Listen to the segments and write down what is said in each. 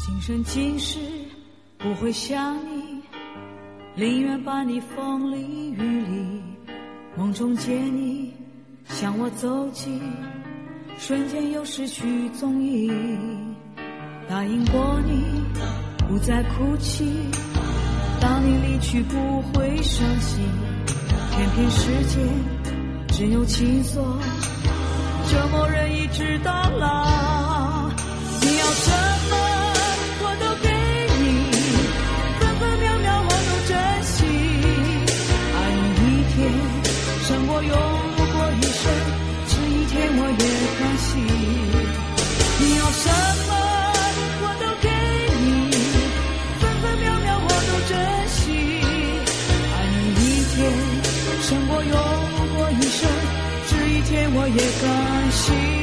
今生今世不会想你，宁愿把你风里雨里，梦中见你向我走近，瞬间又失去踪影。答应过你不再哭泣，当你离去不会伤心，偏偏世间只有情锁，折磨人一直到老。你要什么我都给你，分分秒秒我都珍惜，爱你一天胜过拥有过一生，这一天我也甘心。你要什么我都给你，分分秒秒我都珍惜，爱你一天胜过拥有过一生，这一天我也甘心。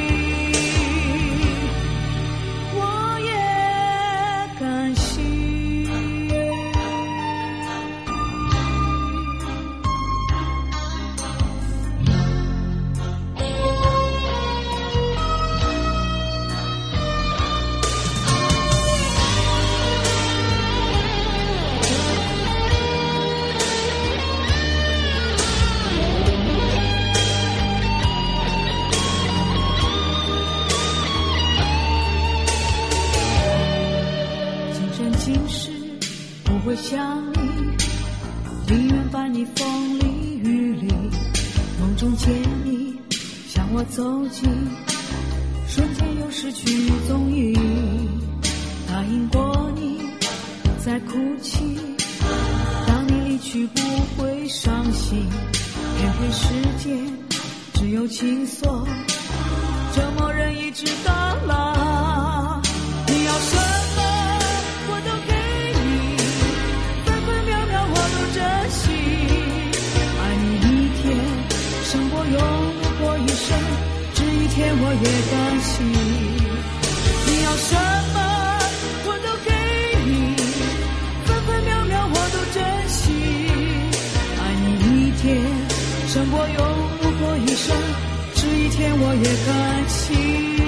不会想你，宁愿伴你风里雨里，梦中见你向我走近，瞬间又失去踪影。答应过你不再哭泣，当你离去不会伤心，偏偏世间只有情锁，折磨人一直到老。你要什么我都给你，分分秒秒我都珍惜，爱你一天胜过拥有过一生，这一天我也甘心。你要什么我都给你，分分秒秒我都珍惜，爱你一天胜过拥有过一生，这一天我也甘心。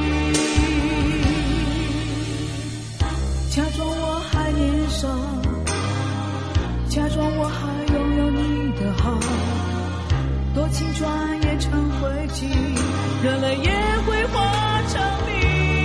假装我还年少，假装我还拥有你的好，多情转眼成灰烬，热泪也会化成冰。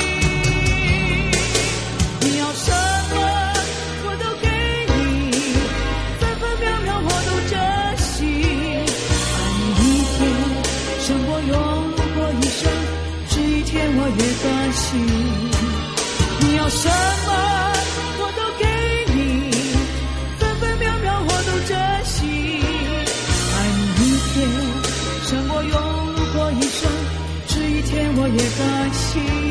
你要什么我都给你，分分秒秒我都珍惜，爱你一天胜过拥有过一生，这一天我也甘心。你要什么我都给你，分分秒秒我都珍惜，爱你一天胜过拥有过一生，这一天我也甘心。